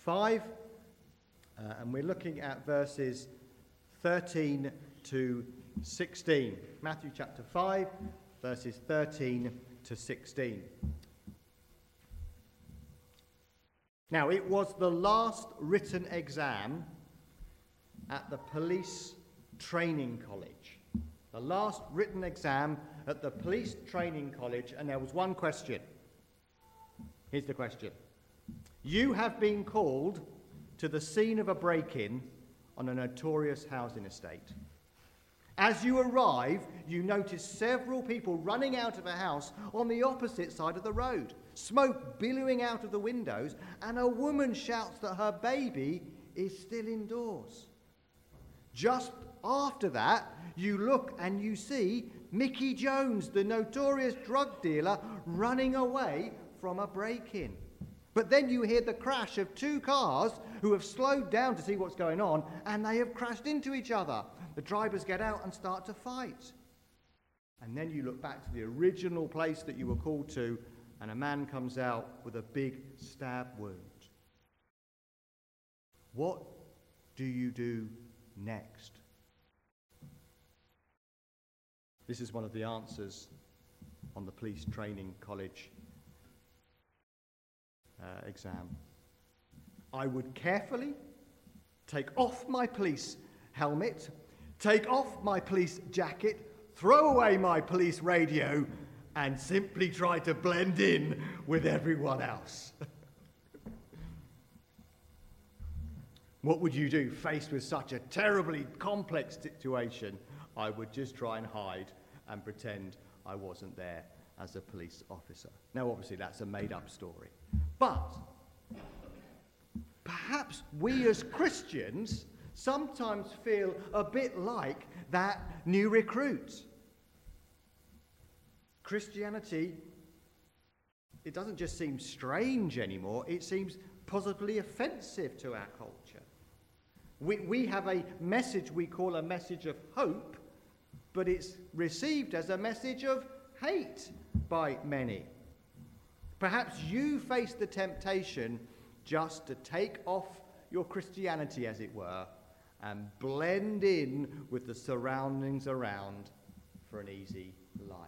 5, and we're looking at verses 13 to 16. Matthew chapter 5, verses 13 to 16. Now, it was the last written exam at the police training college. The last written exam at the police training college, and there was one question. Here's the question. You have been called to the scene of a break-in on a notorious housing estate. As you arrive, you notice several people running out of a house on the opposite side of the road, smoke billowing out of the windows, and a woman shouts that her baby is still indoors. Just after that, you look and you see Mickey Jones, the notorious drug dealer, running away from a break-in. But then you hear the crash of two cars who have slowed down to see what's going on, and they have crashed into each other. The drivers get out and start to fight. And then you look back to the original place that you were called to, and a man comes out with a big stab wound. What do you do next? This is one of the answers on the police training college exam. I would carefully take off my police helmet, take off my police jacket, throw away my police radio, and simply try to blend in with everyone else. What would you do faced with such a terribly complex situation? I would just try and hide and pretend I wasn't there as a police officer. Now, obviously, that's a made-up story. But perhaps we as Christians sometimes feel a bit like that new recruit. Christianity, it doesn't just seem strange anymore, it seems positively offensive to our culture. We have a message we call a message of hope, but it's received as a message of hate by many. Perhaps you face the temptation just to take off your Christianity, as it were, and blend in with the surroundings around for an easy life.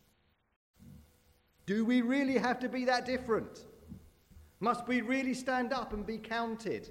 Do we really have to be that different? Must we really stand up and be counted?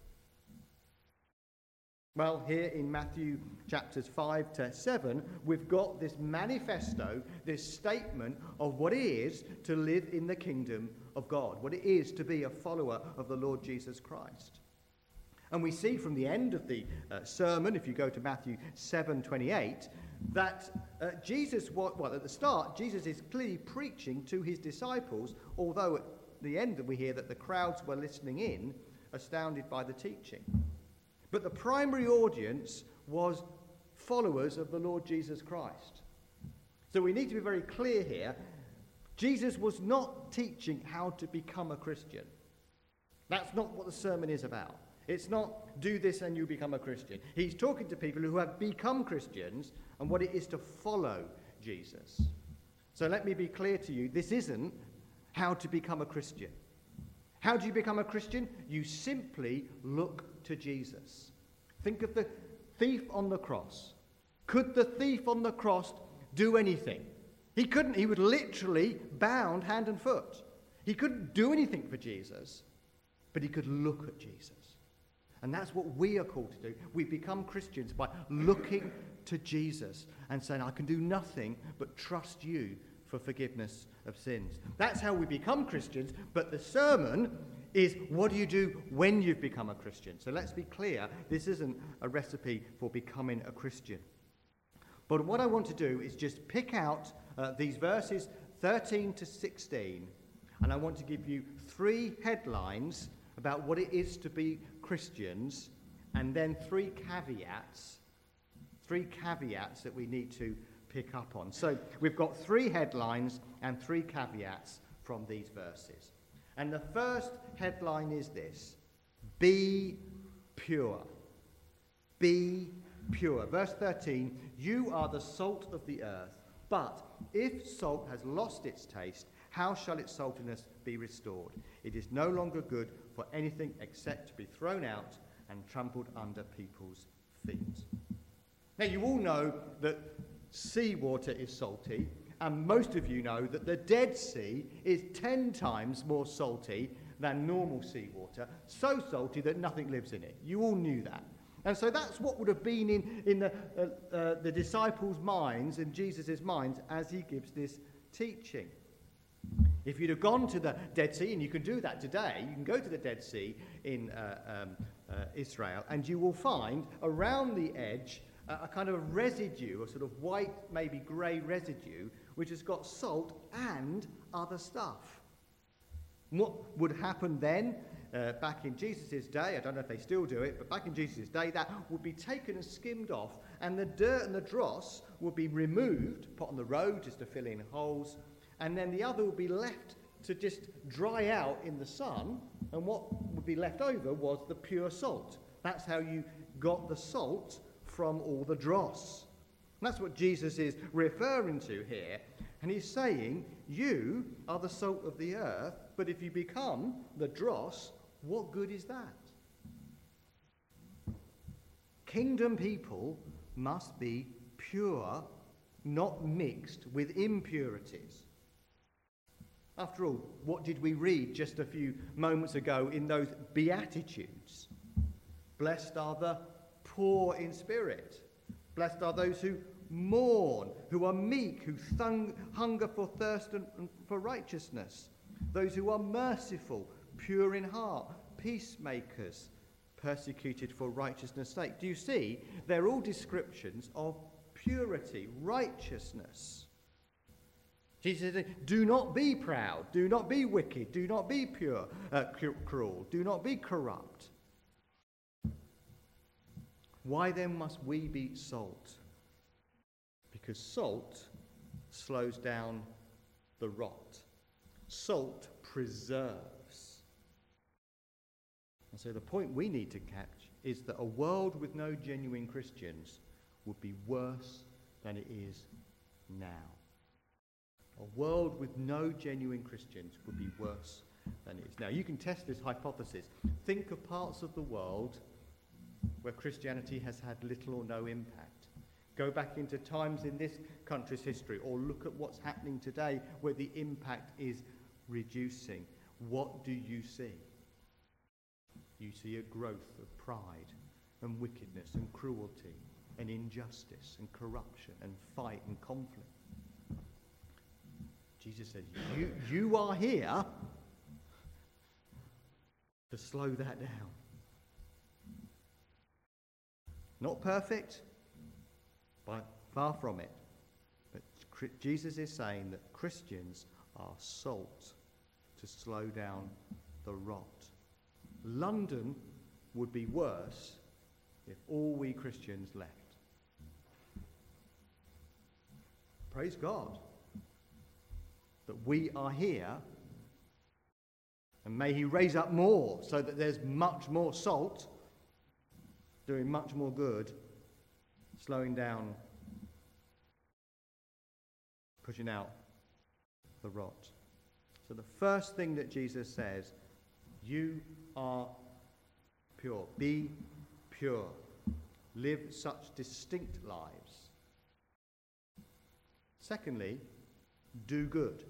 Well, here in Matthew chapters 5 to 7, we've got this manifesto, this statement of what it is to live in the kingdom of God, what it is to be a follower of the Lord Jesus Christ. And we see from the end of the sermon, if you go to Matthew 7:28, that Jesus, at the start, Jesus is clearly preaching to his disciples, although at the end we hear that the crowds were listening in, astounded by the teaching. But the primary audience was followers of the Lord Jesus Christ. So we need to be very clear here. Jesus was not teaching how to become a Christian. That's not what the sermon is about. It's not do this and you become a Christian. He's talking to people who have become Christians and what it is to follow Jesus. So let me be clear to you, this isn't how to become a Christian. How do you become a Christian? You simply look to Jesus. Think of the thief on the cross. Could the thief on the cross do anything? He couldn't. He was literally bound hand and foot. He couldn't do anything for Jesus, but he could look at Jesus. And that's what we are called to do. We become Christians by looking to Jesus and saying, I can do nothing but trust you for forgiveness of sins. That's how we become Christians, but the sermon is what do you do when you've become a Christian? So let's be clear, this isn't a recipe for becoming a Christian. But what I want to do is just pick out these verses 13 to 16, and I want to give you 3 headlines about what it is to be Christians, and then 3 caveats that we need to pick up on. So we've got 3 headlines and 3 caveats from these verses. And the first headline is this: be pure. Be pure. Verse 13, you are the salt of the earth, but if salt has lost its taste, how shall its saltiness be restored? It is no longer good for anything except to be thrown out and trampled under people's feet. Now, you all know that seawater is salty, and most of you know that the Dead Sea is 10 times more salty than normal seawater, so salty that nothing lives in it. You all knew that. And so that's what would have been in the disciples' minds and Jesus' minds as he gives this teaching. If you'd have gone to the Dead Sea, and you can do that today, you can go to the Dead Sea in Israel, and you will find around the edge a kind of residue, a sort of white, maybe grey residue, which has got salt and other stuff. What would happen then, back in Jesus' day, I don't know if they still do it, but back in Jesus' day, that would be taken and skimmed off, and the dirt and the dross would be removed, put on the road just to fill in holes, and then the other would be left to just dry out in the sun, and what would be left over was the pure salt. That's how you got the salt from all the dross. And that's what Jesus is referring to here. And he's saying, you are the salt of the earth, but if you become the dross, what good is that? Kingdom people must be pure, not mixed with impurities. After all, what did we read just a few moments ago in those Beatitudes? Blessed are the poor in spirit. Blessed are those who mourn, who are meek, who hunger for thirst and for righteousness. Those who are merciful, pure in heart, peacemakers, persecuted for righteousness' sake. Do you see? They're all descriptions of purity, righteousness. Jesus said, do not be proud, do not be wicked, do not be cruel, do not be corrupt. Why then must we be salt? Because salt slows down the rot. Salt preserves. And so the point we need to catch is that a world with no genuine Christians would be worse than it is now. A world with no genuine Christians would be worse than it is now. You can test this hypothesis. Think of parts of the world where Christianity has had little or no impact. Go back into times in this country's history, or look at what's happening today where the impact is reducing. What do you see? You see a growth of pride and wickedness and cruelty and injustice and corruption and fight and conflict. Jesus said, you are here to slow that down. Not perfect, but far from it. But Jesus is saying that Christians are salt to slow down the rot. London would be worse if all we Christians left. Praise God that we are here, and may he raise up more so that there's much more salt doing much more good, slowing down, pushing out the rot. So the first thing that Jesus says, you are pure. Be pure. Live such distinct lives. Secondly, do good.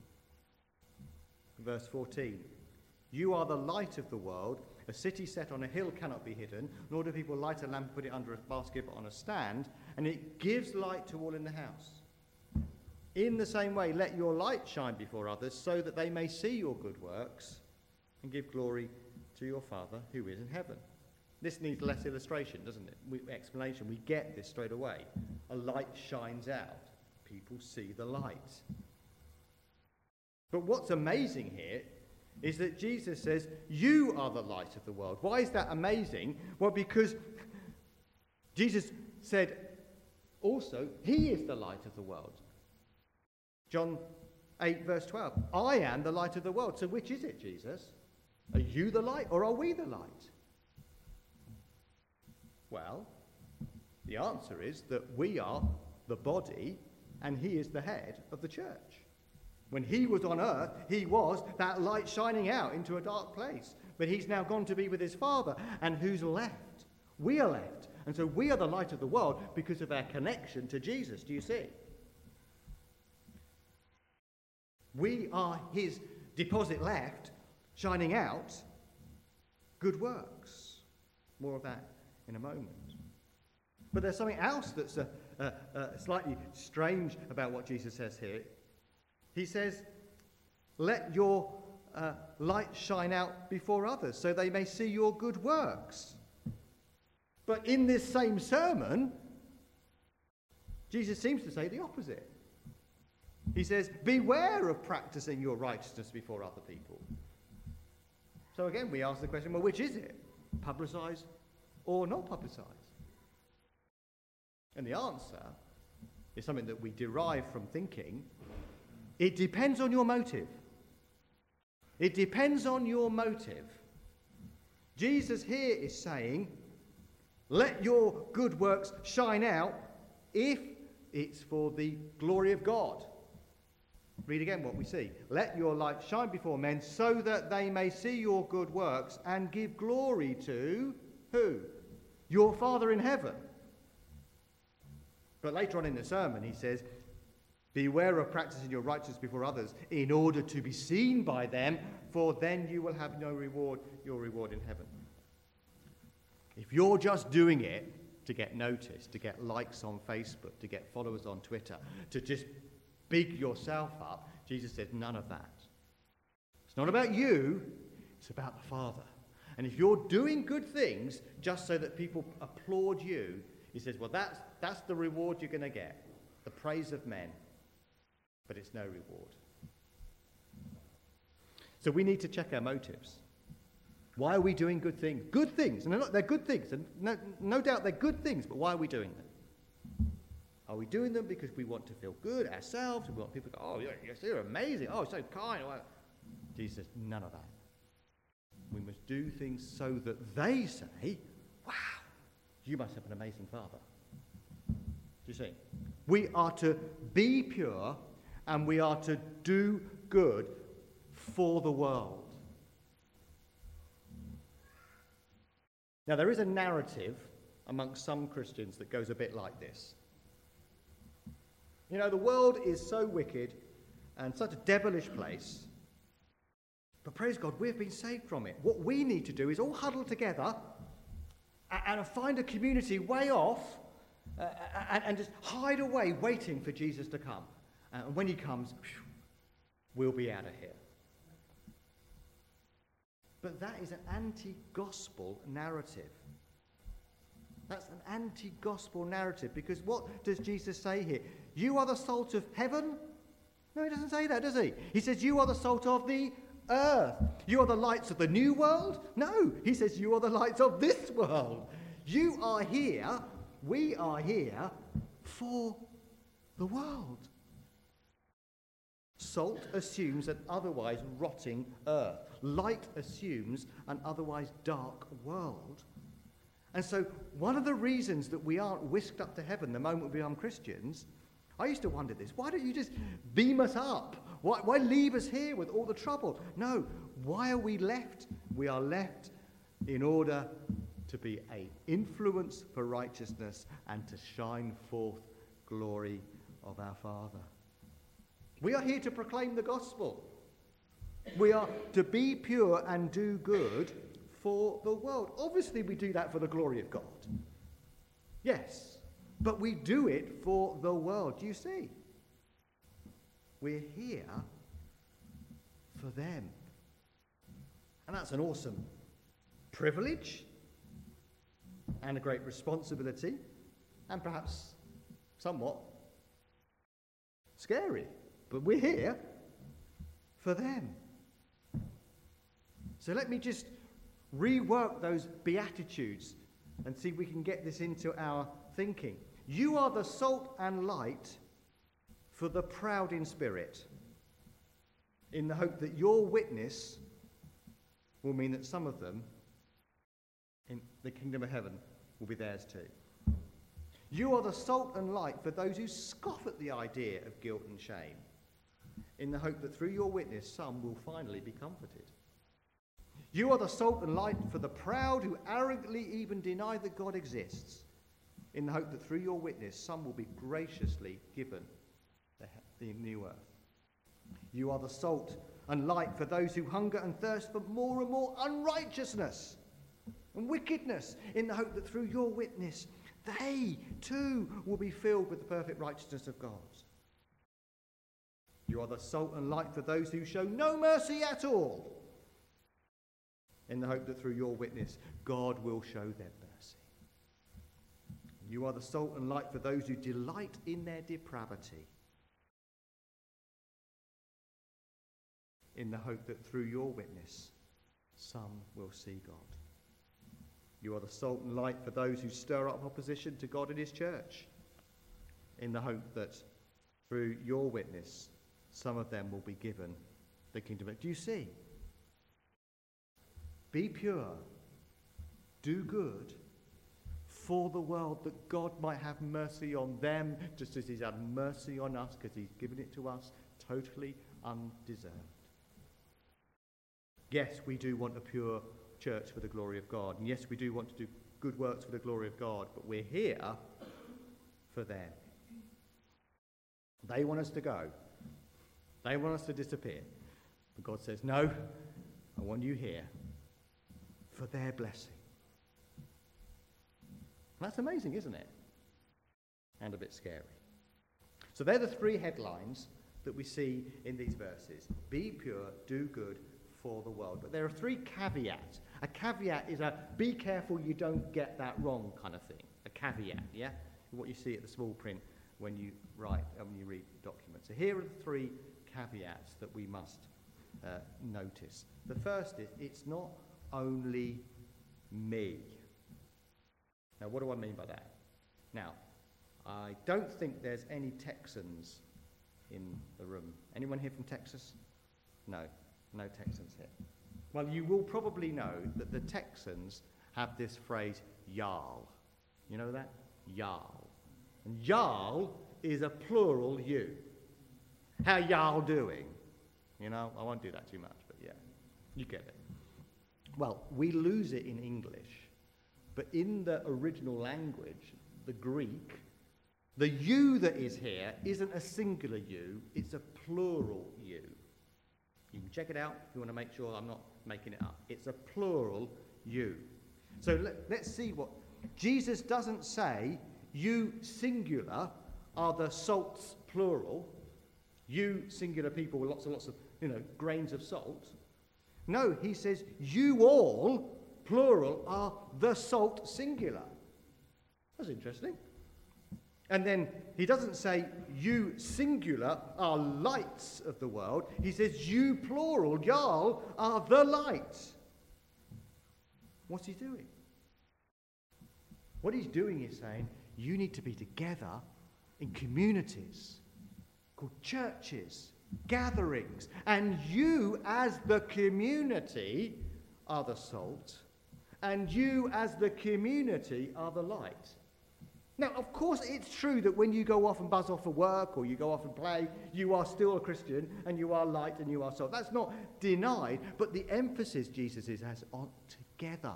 Verse 14. You are the light of the world. A city set on a hill cannot be hidden, nor do people light a lamp and put it under a basket but on a stand, and it gives light to all in the house. In the same way, let your light shine before others, so that they may see your good works and give glory to your Father who is in heaven. This needs less illustration, doesn't it? Explanation. We get this straight away. A light shines out. People see the light. But what's amazing here is that Jesus says, you are the light of the world. Why is that amazing? Well, because Jesus said also, he is the light of the world. John 8, verse 12. I am the light of the world. So which is it, Jesus? Are you the light, or are we the light? Well, the answer is that we are the body, and he is the head of the church. When he was on earth, he was that light shining out into a dark place. But he's now gone to be with his Father. And who's left? We are left. And so we are the light of the world because of our connection to Jesus. Do you see? We are his deposit left, shining out good works. More of that in a moment. But there's something else that's slightly strange about what Jesus says here. He says, let your light shine out before others so they may see your good works. But in this same sermon, Jesus seems to say the opposite. He says, beware of practicing your righteousness before other people. So again, we ask the question, well, which is it? Publicise or not publicise? And the answer is something that we derive from thinking. It depends on your motive. It depends on your motive. Jesus here is saying, let your good works shine out if it's for the glory of God. Read again what we see. Let your light shine before men so that they may see your good works and give glory to who? Your Father in heaven. But later on in the sermon he says, beware of practicing your righteousness before others in order to be seen by them, for then you will have no reward, your reward in heaven. If you're just doing it to get noticed, to get likes on Facebook, to get followers on Twitter, to just big yourself up, Jesus says none of that. It's not about you, it's about the Father. And if you're doing good things just so that people applaud you, he says, well, that's the reward you're going to get, the praise of men. But it's no reward. So we need to check our motives. Why are we doing good things? Good things. And they're good things. And no doubt they're good things, but why are we doing them? Are we doing them because we want to feel good ourselves? We want people to go, oh, you're amazing. Oh, so kind. Jesus says, none of that. We must do things so that they say, wow, you must have an amazing Father. Do you see? We are to be pure and we are to do good for the world. Now, there is a narrative amongst some Christians that goes a bit like this. You know, the world is so wicked and such a devilish place, but praise God, we've been saved from it. What we need to do is all huddle together and find a community way off and just hide away waiting for Jesus to come. And when he comes, we'll be out of here. But that is an anti-gospel narrative. That's an anti-gospel narrative, because what does Jesus say here? You are the salt of heaven? No, he doesn't say that, does he? He says you are the salt of the earth. You are the lights of the new world? No, he says you are the lights of this world. You are here, we are here for the world. Salt assumes an otherwise rotting earth. Light assumes an otherwise dark world. And so one of the reasons that we aren't whisked up to heaven the moment we become Christians, I used to wonder this, why don't you just beam us up? Why leave us here with all the trouble? No, why are we left? We are left in order to be an influence for righteousness and to shine forth glory of our Father. We are here to proclaim the gospel. We are to be pure and do good for the world. Obviously, we do that for the glory of God. Yes, but we do it for the world. Do you see? We're here for them. And that's an awesome privilege and a great responsibility, and perhaps somewhat scary. But we're here for them. So let me just rework those Beatitudes and see if we can get this into our thinking. You are the salt and light for the proud in spirit, in the hope that your witness will mean that some of them in the kingdom of heaven will be theirs too. You are the salt and light for those who scoff at the idea of guilt and shame, in the hope that through your witness some will finally be comforted. You are the salt and light for the proud who arrogantly even deny that God exists, in the hope that through your witness some will be graciously given the new earth. You are the salt and light for those who hunger and thirst for more and more unrighteousness and wickedness, in the hope that through your witness they too will be filled with the perfect righteousness of God. You are the salt and light for those who show no mercy at all, in the hope that through your witness God will show them mercy. You are the salt and light for those who delight in their depravity, in the hope that through your witness some will see God. You are the salt and light for those who stir up opposition to God and his church, in the hope that through your witness some of them will be given the kingdom. Do you see? Be pure, do good for the world, that God might have mercy on them, just as he's had mercy on us, because he's given it to us totally undeserved. Yes, we do want a pure church for the glory of God, and yes, we do want to do good works for the glory of God, but we're here for them. They want us to go. They want us to disappear. But God says, no, I want you here for their blessing. That's amazing, isn't it? And a bit scary. So they're the three headlines that we see in these verses. Be pure, do good for the world. But there are three caveats. A caveat is a be careful you don't get that wrong kind of thing. A caveat, yeah? What you see at the small print when you read documents. So here are the three caveats that we must notice. The first is, it's not only me. Now, what do I mean by that? Now, I don't think there's any Texans in the room. Anyone here from Texas? No Texans here. Well, you will probably know that the Texans have this phrase, y'all. You know that? Y'all. And y'all is a plural you. How y'all doing? You know, I won't do that too much, but yeah, you get it. Well, we lose it in English, but in the original language, the Greek, the you that is here isn't a singular you, it's a plural you. You can check it out if you want to make sure I'm not making it up. It's a plural you. So let's see what... Jesus doesn't say you singular are the salts plural, you singular people with lots and lots of, grains of salt. No, he says you all, plural, are the salt singular. That's interesting. And then he doesn't say you singular are lights of the world. He says you plural, y'all, are the light. What's he doing? What he's doing is saying you need to be together in communities called churches, gatherings, and you as the community are the salt, and you as the community are the light. Now, of course, it's true that when you go off and buzz off for work or you go off and play, you are still a Christian and you are light and you are salt. That's not denied, but the emphasis Jesus has on together.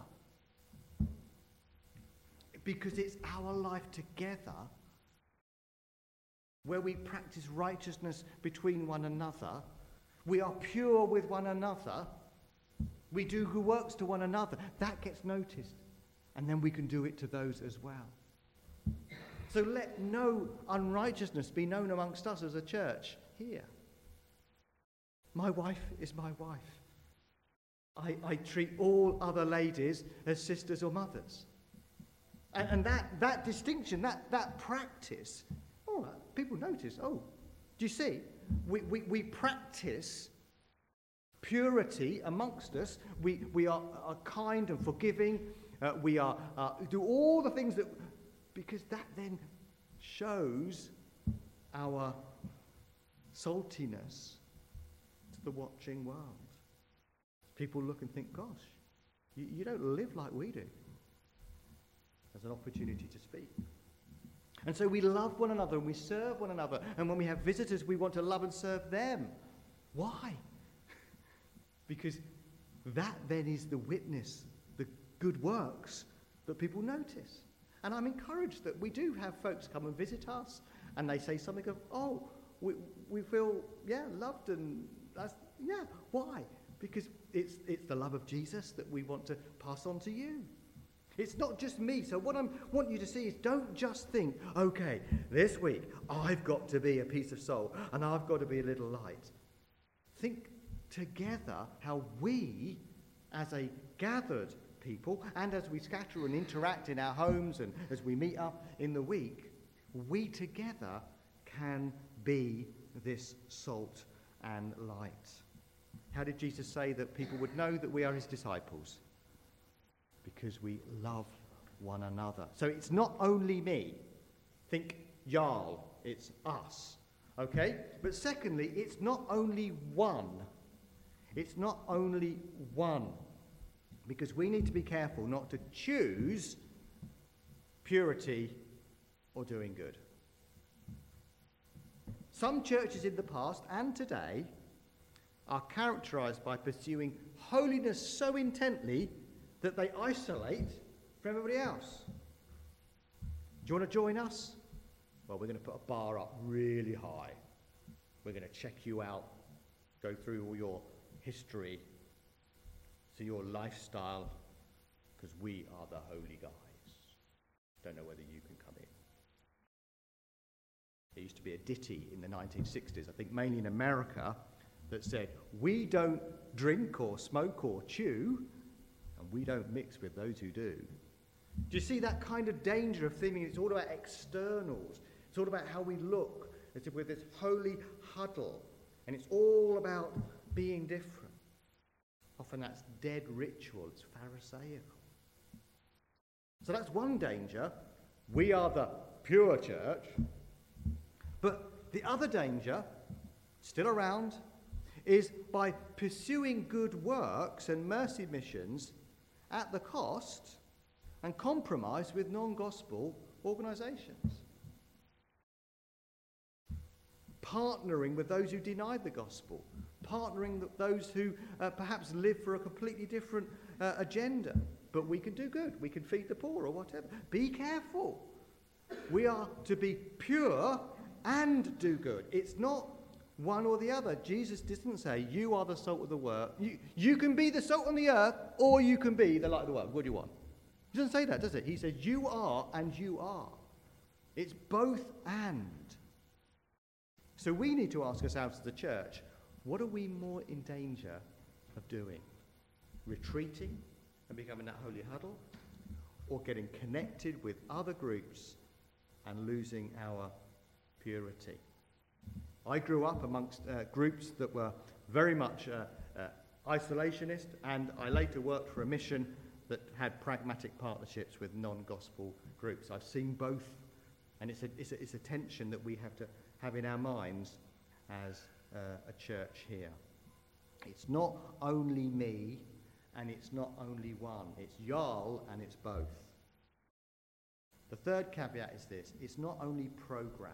Because it's our life together where we practice righteousness between one another. We are pure with one another. We do good works to one another. That gets noticed. And then we can do it to those as well. So let no unrighteousness be known amongst us as a church here. My wife is my wife. I treat all other ladies as sisters or mothers. And that distinction, that practice, all right, people notice, oh, do you see? We practice purity amongst us. We are kind and forgiving. We are do all the things that... Because that then shows our saltiness to the watching world. People look and think, gosh, you don't live like we do. There's an opportunity to speak. And so we love one another and we serve one another. And when we have visitors, we want to love and serve them. Why? Because that then is the witness, the good works that people notice. And I'm encouraged that we do have folks come and visit us, and they say something of, oh, we feel, loved, and that's, why? Because it's the love of Jesus that we want to pass on to you. It's not just me. So what I want you to see is, don't just think, okay, this week I've got to be a piece of salt and I've got to be a little light. Think together how we, as a gathered people, and as we scatter and interact in our homes and as we meet up in the week, we together can be this salt and light. How did Jesus say that people would know that we are his disciples? Because we love one another. So it's not only me. Think Jarl, it's us. Okay? But secondly, it's not only one. It's not only one. Because we need to be careful not to choose purity or doing good. Some churches in the past and today are characterized by pursuing holiness so intently that they isolate from everybody else. Do you want to join us? Well, we're going to put a bar up really high. We're going to check you out, go through all your history, see your lifestyle, because we are the holy guys. Don't know whether you can come in. There used to be a ditty in the 1960s, I think mainly in America, that said, we don't drink or smoke or chew, and we don't mix with those who do. Do you see that kind of danger of thinking it's all about externals? It's all about how we look, as if we're this holy huddle, and it's all about being different. Often that's dead ritual, it's Pharisaical. So that's one danger. We are the pure church. But the other danger, still around, is by pursuing good works and mercy missions at the cost and compromise with non-gospel organisations. Partnering with those who deny the gospel. Partnering with those who perhaps live for a completely different agenda. But we can do good. We can feed the poor or whatever. Be careful. We are to be pure and do good. It's not one or the other. Jesus didn't say, you are the salt of the world. You can be the salt on the earth, or you can be the light of the world. What do you want? He doesn't say that, does it? He says, you are and you are. It's both and. So we need to ask ourselves as a church, what are we more in danger of doing? Retreating and becoming that holy huddle? Or getting connected with other groups and losing our purity? I grew up amongst groups that were very much isolationist, and I later worked for a mission that had pragmatic partnerships with non-gospel groups. I've seen both, and it's a tension that we have to have in our minds as a church here. It's not only me, and it's not only one. It's Jarl, and it's both. The third caveat is this: it's not only programs.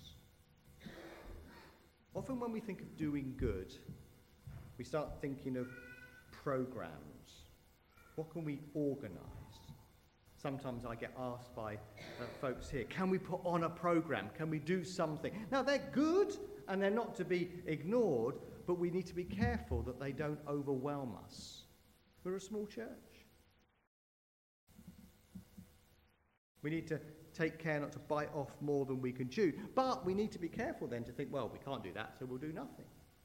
Often when we think of doing good, we start thinking of programs. What can we organise? Sometimes I get asked by folks here, can we put on a program? Can we do something? Now, they're good and they're not to be ignored, but we need to be careful that they don't overwhelm us. We're a small church. We need to take care not to bite off more than we can chew. But we need to be careful then to think, well, we can't do that, so we'll do nothing.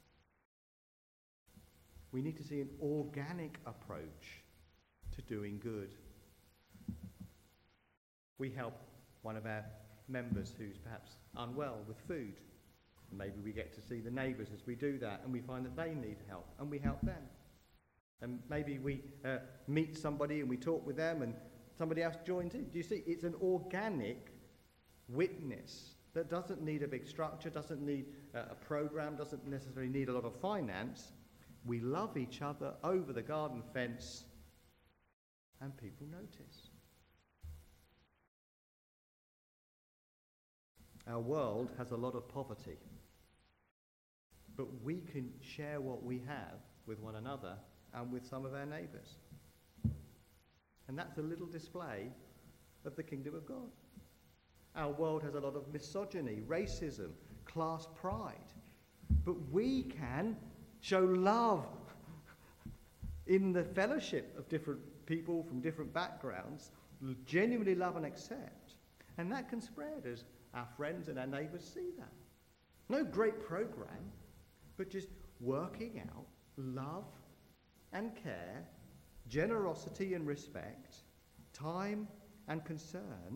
We need to see an organic approach to doing good. We help one of our members who's perhaps unwell with food. Maybe we get to see the neighbours as we do that, and we find that they need help, and we help them. And maybe we meet somebody and we talk with them, and somebody else joins in. Do you see? It's an organic witness that doesn't need a big structure, doesn't need a program, doesn't necessarily need a lot of finance. We love each other over the garden fence, and people notice. Our world has a lot of poverty, but we can share what we have with one another and with some of our neighbours. And that's a little display of the kingdom of God. Our world has a lot of misogyny, racism, class pride. But we can show love in the fellowship of different people from different backgrounds, genuinely love and accept. And that can spread as our friends and our neighbours see that. No great program, but just working out love and care, generosity and respect, time and concern,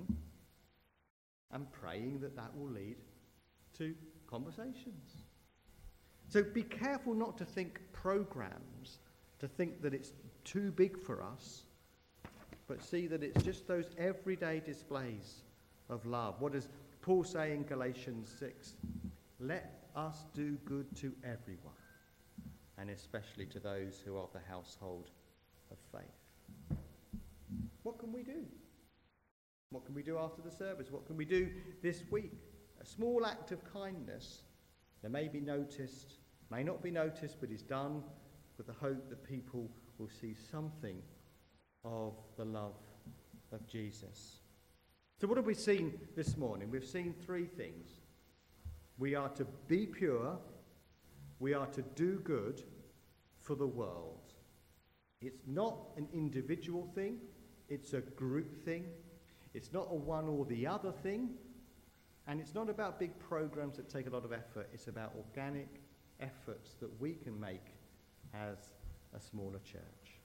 and praying that that will lead to conversations. So be careful not to think programs, to think that it's too big for us, but see that it's just those everyday displays of love. What does Paul say in Galatians 6? Let us do good to everyone, and especially to those who are of the household of faith. What can we do? What can we do after the service? What can we do this week? A small act of kindness that may be noticed, may not be noticed, but is done with the hope that people will see something of the love of Jesus. So what have we seen this morning? We've seen three things. We are to be pure, we are to do good for the world. It's not an individual thing, it's a group thing. It's not a one or the other thing, and it's not about big programs that take a lot of effort. It's about organic efforts that we can make as a smaller church.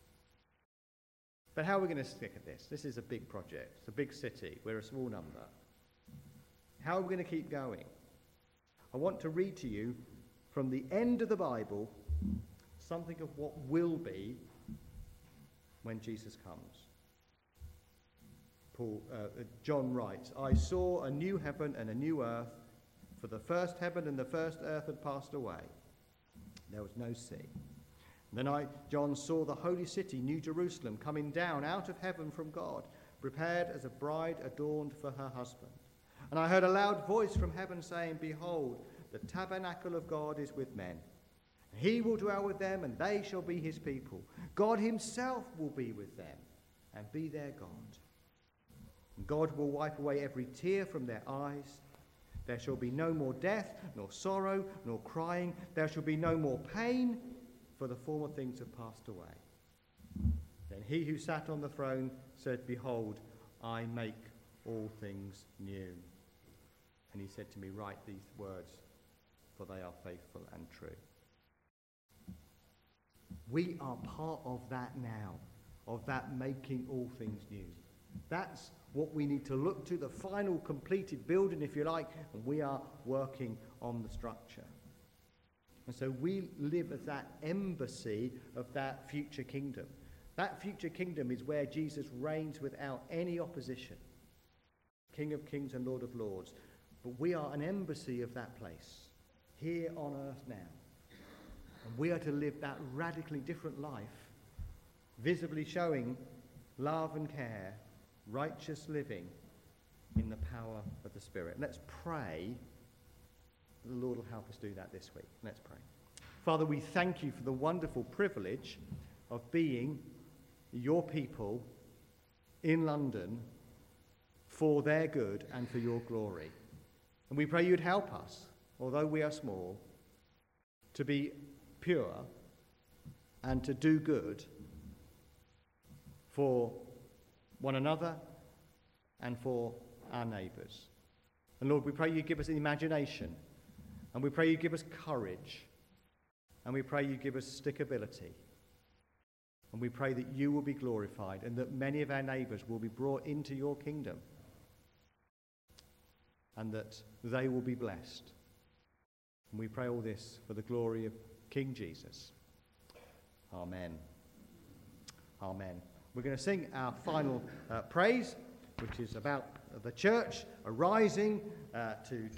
But how are we going to stick at this? This is a big project. It's a big city. We're a small number. How are we going to keep going? I want to read to you from the end of the Bible something of what will be when Jesus comes. John writes, I saw a new heaven and a new earth, for the first heaven and the first earth had passed away. There was no sea. Then John saw the holy city, New Jerusalem, coming down out of heaven from God, prepared as a bride adorned for her husband. And I heard a loud voice from heaven saying, Behold, the tabernacle of God is with men. He will dwell with them, and they shall be his people. God himself will be with them and be their God. God will wipe away every tear from their eyes. There shall be no more death, nor sorrow, nor crying. There shall be no more pain, for the former things have passed away. Then he who sat on the throne said, Behold, I make all things new. And he said to me, Write these words, for they are faithful and true. We are part of that now, of that making all things new. That's what we need to look to, the final completed building, if you like, and we are working on the structure. And so we live as that embassy of that future kingdom. That future kingdom is where Jesus reigns without any opposition, King of kings and Lord of lords. But we are an embassy of that place, here on earth now. And we are to live that radically different life, visibly showing love and care, righteous living in the power of the Spirit. Let's pray the Lord will help us do that this week. Let's pray. Father, we thank you for the wonderful privilege of being your people in London for their good and for your glory. And we pray you'd help us, although we are small, to be pure and to do good for one another and for our neighbours. And Lord, we pray you give us imagination, and we pray you give us courage, and we pray you give us stickability, and we pray that you will be glorified and that many of our neighbours will be brought into your kingdom and that they will be blessed. And we pray all this for the glory of King Jesus. Amen. Amen. We're going to sing our final praise, which is about the church arising to